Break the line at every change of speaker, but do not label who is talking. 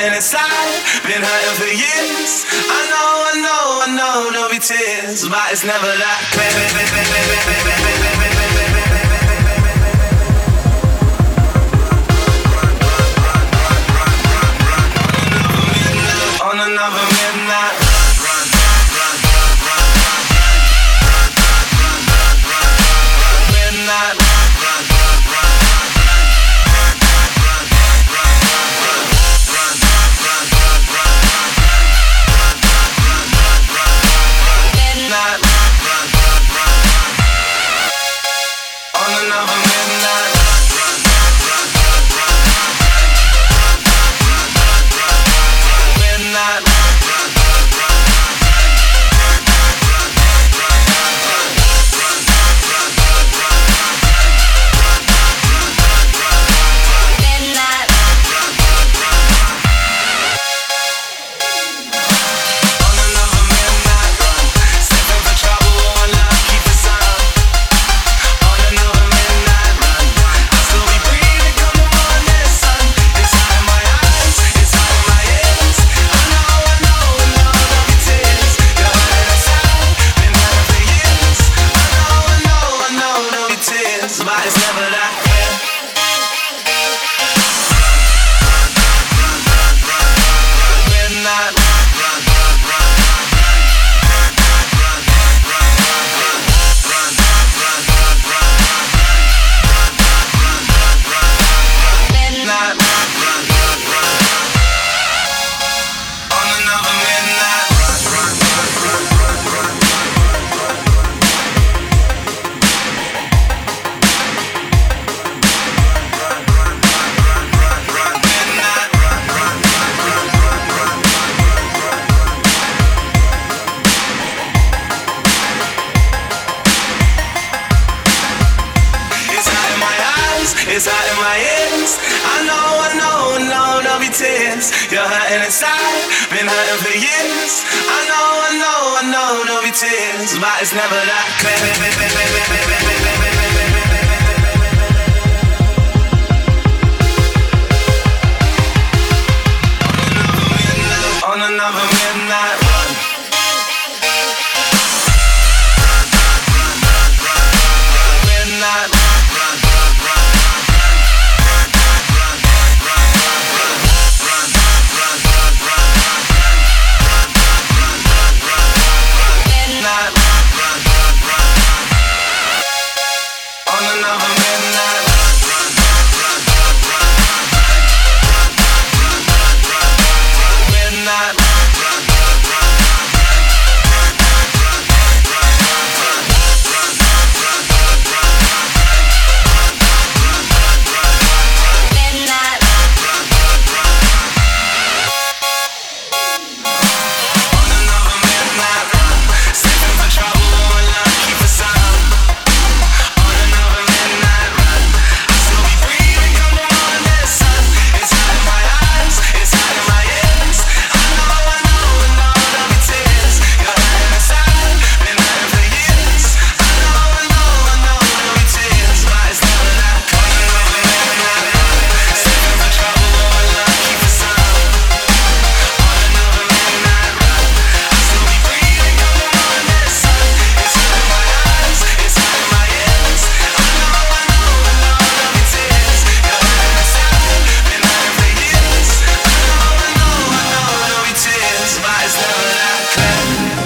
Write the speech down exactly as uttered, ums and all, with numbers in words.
hurting inside, been hurting for years. I know, I know, I know there'll be tears, but it's never that clear. On another midnight run, run, run, run, run, run, run, midnight run, run, run, run, run, run, run, midnight run, run, on another midnight run, run, run, midnight run, midnight on another midnight run, stepping for trouble, one love, keep the sun. On another midnight run, I'll still be breathing, come the morning sun. It's hot in my eyes, it's hot in my ears. I know, I know, I know there'll be tears. You're hurting inside, been hurting for years. I know, I know, I know there'll be tears, but it's never that clear. Midnight run, run, run, run, run, run, midnight run, run, on another midnight run, run, run, run, midnight run, it's hot in my eyes, it's hot in my ears. I know, I know, I know there'll be tears. You're hurting inside, been hurting for years. I know, I know, I know there'll be tears, but it's never that clear.